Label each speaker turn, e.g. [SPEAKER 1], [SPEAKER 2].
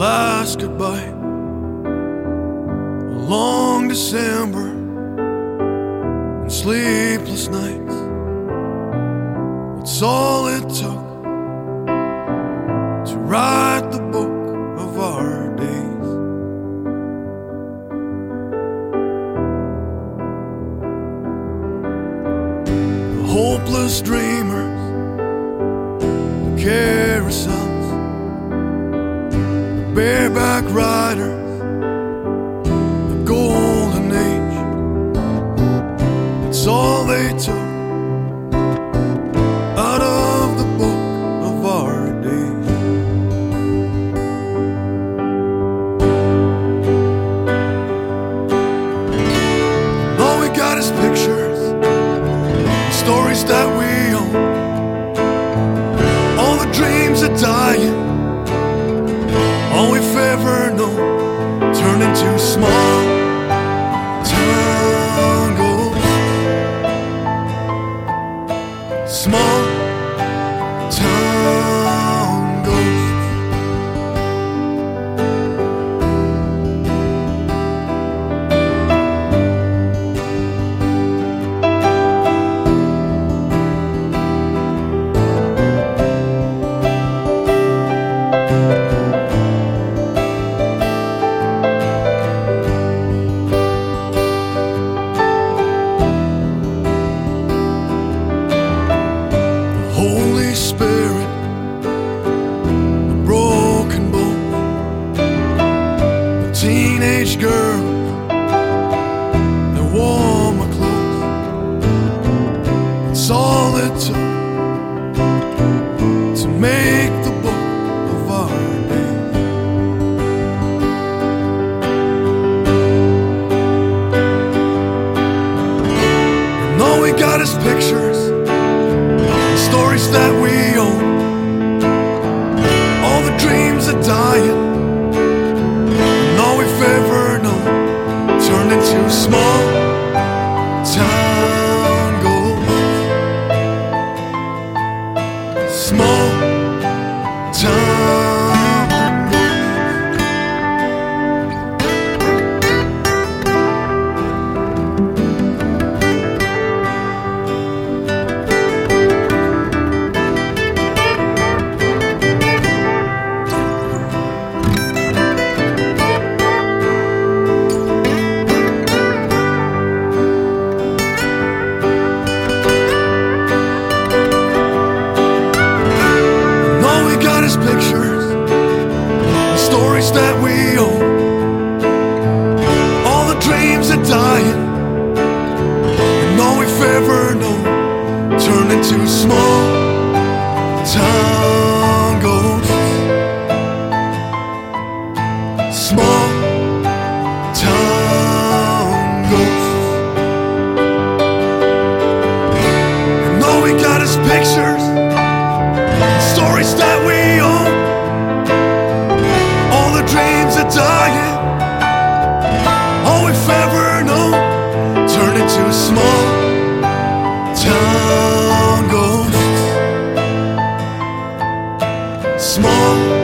[SPEAKER 1] last goodbye. A long December and sleepless nights. It's all it took to write the book of our days. The hopeless dreamers, the carousels, the bareback riders, the golden age. It's all they took out of the book of our days. And all we got is pictures, stories that we own. All the dreams are dying, all we've ever known turn into small town ghosts. Small town ghosts. Holy Spirit, the broken bones, the teenage girls that wore my clothes. It's all it took to make the book of our days. And all we got is pictures, stories that we own. All the dreams are dying, and all we've ever known turned into small town ghosts. Small town pictures, the stories that we own. All the dreams are dying, and all we've ever known turn into small town ghosts. Small town ghosts. And all we got is pictures, stories that we own. All the dreams are dying, all we've ever known turn into small town ghosts. Small